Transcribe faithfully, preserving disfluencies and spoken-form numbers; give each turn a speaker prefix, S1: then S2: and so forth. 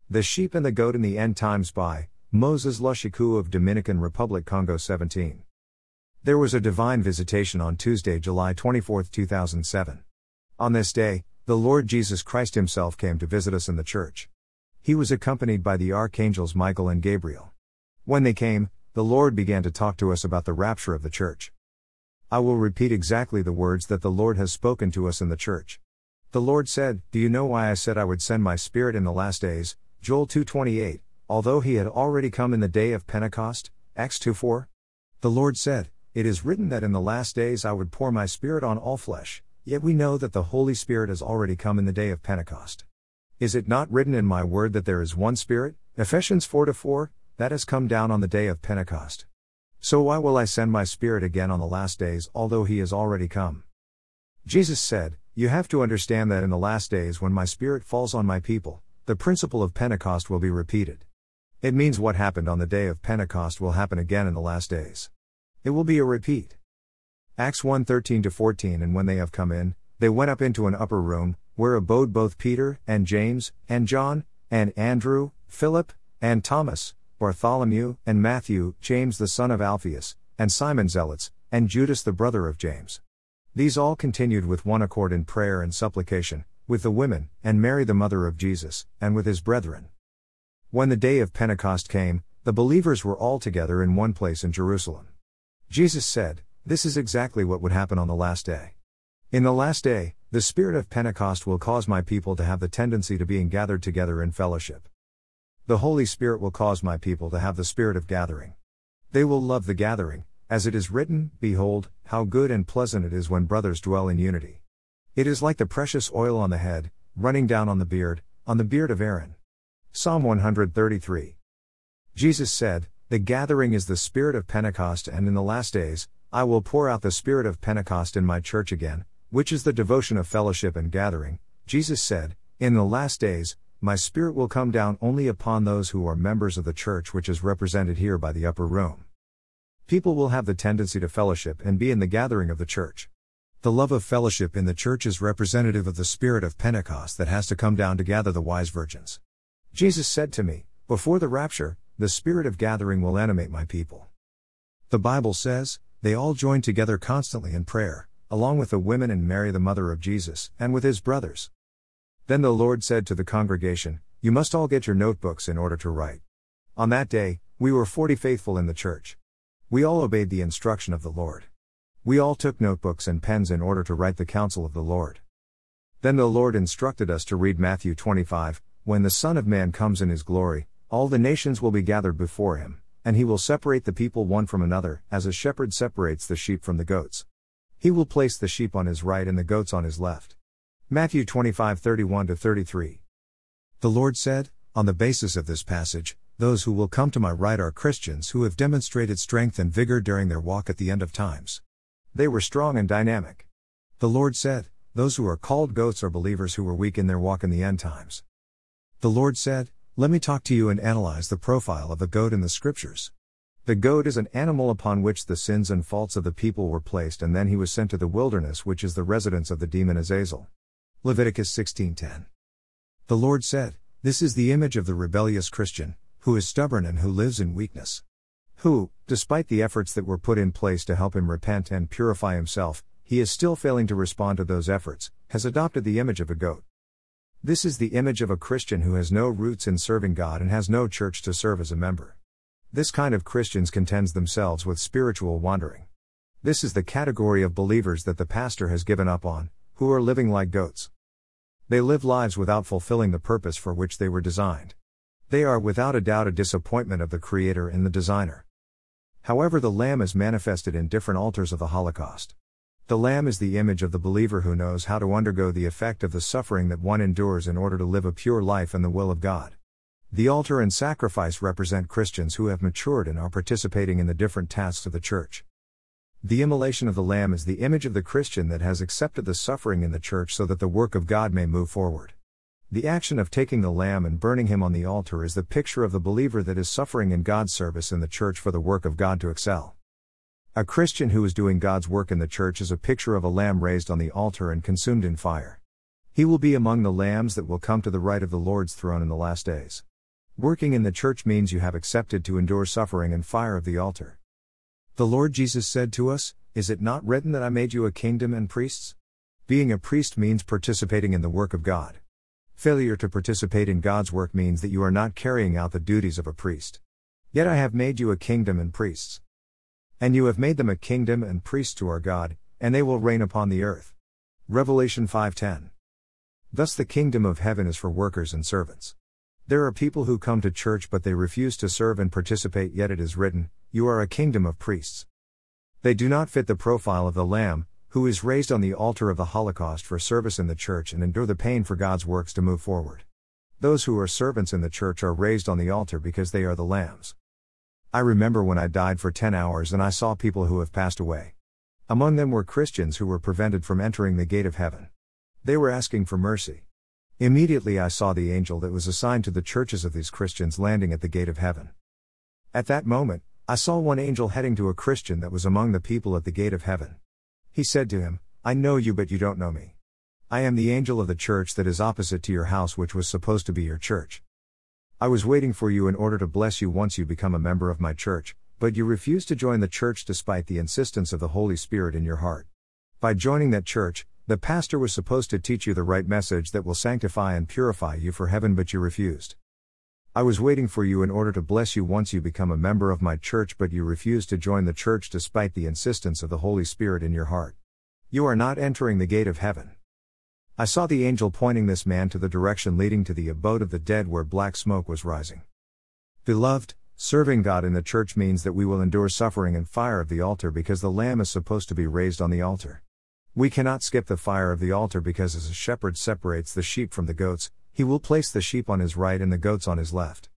S1: The Sheep and the Goat in the End Times by Moses Lushiku of Dominican Republic, Congo seventeen. There was a divine visitation on Tuesday, July twenty-fourth, two thousand seven. On this day, the Lord Jesus Christ himself came to visit us in the church. He was accompanied by the archangels Michael and Gabriel. When they came, the Lord began to talk to us about the rapture of the church. I will repeat exactly the words that the Lord has spoken to us in the church. The Lord said, "Do you know why I said I would send my Spirit in the last days?" Joel two twenty-eight, although he had already come in the day of Pentecost, Acts two four. The Lord said, "It is written that in the last days I would pour my Spirit on all flesh," yet we know that the Holy Spirit has already come in the day of Pentecost. Is it not written in my word that there is one Spirit, Ephesians four four, that has come down on the day of Pentecost? So why will I send my Spirit again on the last days, although he has already come? Jesus said, "You have to understand that in the last days when my Spirit falls on my people, the principle of Pentecost will be repeated." It means what happened on the day of Pentecost will happen again in the last days. It will be a repeat. Acts one thirteen to fourteen. And when they have come in, they went up into an upper room, where abode both Peter, and James, and John, and Andrew, Philip, and Thomas, Bartholomew, and Matthew, James the son of Alphaeus, and Simon Zealots, and Judas the brother of James. These all continued with one accord in prayer and supplication, with the women, and Mary the mother of Jesus, and with his brethren. When the day of Pentecost came, the believers were all together in one place in Jerusalem. Jesus said, "This is exactly what would happen on the last day. In the last day, the Spirit of Pentecost will cause my people to have the tendency to being gathered together in fellowship. The Holy Spirit will cause my people to have the spirit of gathering. They will love the gathering, as it is written, 'Behold, how good and pleasant it is when brothers dwell in unity.' It is like the precious oil on the head, running down on the beard, on the beard of Aaron." Psalm one thirty-three. Jesus said, "The gathering is the spirit of Pentecost, and in the last days, I will pour out the spirit of Pentecost in my church again," which is the devotion of fellowship and gathering. Jesus said, "In the last days, my Spirit will come down only upon those who are members of the church," which is represented here by the upper room. People will have the tendency to fellowship and be in the gathering of the church. The love of fellowship in the church is representative of the spirit of Pentecost that has to come down to gather the wise virgins. Jesus said to me, "Before the rapture, the spirit of gathering will animate my people." The Bible says, "They all joined together constantly in prayer, along with the women and Mary the mother of Jesus, and with his brothers." Then the Lord said to the congregation, "You must all get your notebooks in order to write." On that day, we were forty faithful in the church. We all obeyed the instruction of the Lord. We all took notebooks and pens in order to write the counsel of the Lord. Then the Lord instructed us to read Matthew twenty-five, "When the Son of Man comes in his glory, all the nations will be gathered before him, and he will separate the people one from another, as a shepherd separates the sheep from the goats. He will place the sheep on his right and the goats on his left." Matthew twenty-five thirty-one to thirty-three. The Lord said, on the basis of this passage, "Those who will come to my right are Christians who have demonstrated strength and vigor during their walk at the end of times. They were strong and dynamic." The Lord said, "Those who are called goats are believers who were weak in their walk in the end times." The Lord said, "Let me talk to you and analyze the profile of the goat in the scriptures." The goat is an animal upon which the sins and faults of the people were placed, and then he was sent to the wilderness, which is the residence of the demon Azazel. Leviticus sixteen ten. The Lord said, "This is the image of the rebellious Christian, who is stubborn and who lives in weakness. Who, despite the efforts that were put in place to help him repent and purify himself, he is still failing to respond to those efforts, has adopted the image of a goat." This is the image of a Christian who has no roots in serving God and has no church to serve as a member. This kind of Christians contends themselves with spiritual wandering. This is the category of believers that the pastor has given up on, who are living like goats. They live lives without fulfilling the purpose for which they were designed. They are without a doubt a disappointment of the Creator and the Designer. However, the Lamb is manifested in different altars of the Holocaust. The Lamb is the image of the believer who knows how to undergo the effect of the suffering that one endures in order to live a pure life in the will of God. The altar and sacrifice represent Christians who have matured and are participating in the different tasks of the church. The immolation of the Lamb is the image of the Christian that has accepted the suffering in the church so that the work of God may move forward. The action of taking the Lamb and burning him on the altar is the picture of the believer that is suffering in God's service in the church for the work of God to excel. A Christian who is doing God's work in the church is a picture of a lamb raised on the altar and consumed in fire. He will be among the lambs that will come to the right of the Lord's throne in the last days. Working in the church means you have accepted to endure suffering and fire of the altar. The Lord Jesus said to us, "Is it not written that I made you a kingdom and priests?" Being a priest means participating in the work of God. Failure to participate in God's work means that you are not carrying out the duties of a priest. Yet I have made you a kingdom and priests. And you have made them a kingdom and priests to our God, and they will reign upon the earth. Revelation five ten. Thus the kingdom of heaven is for workers and servants. There are people who come to church but they refuse to serve and participate, yet it is written, "You are a kingdom of priests." They do not fit the profile of the Lamb, who is raised on the altar of the Holocaust for service in the church and endure the pain for God's works to move forward. Those who are servants in the church are raised on the altar because they are the lambs. I remember when I died for ten hours and I saw people who have passed away. Among them were Christians who were prevented from entering the gate of heaven. They were asking for mercy. Immediately I saw the angel that was assigned to the churches of these Christians landing at the gate of heaven. At that moment, I saw one angel heading to a Christian that was among the people at the gate of heaven. He said to him, "I know you but you don't know me. I am the angel of the church that is opposite to your house, which was supposed to be your church. I was waiting for you in order to bless you once you become a member of my church, but you refused to join the church despite the insistence of the Holy Spirit in your heart. By joining that church, the pastor was supposed to teach you the right message that will sanctify and purify you for heaven, but you refused. I was waiting for you in order to bless you once you become a member of my church, but you refused to join the church despite the insistence of the Holy Spirit in your heart. You are not entering the gate of heaven." I saw the angel pointing this man to the direction leading to the abode of the dead where black smoke was rising. Beloved, serving God in the church means that we will endure suffering and fire of the altar because the Lamb is supposed to be raised on the altar. We cannot skip the fire of the altar because as a shepherd separates the sheep from the goats, he will place the sheep on his right and the goats on his left.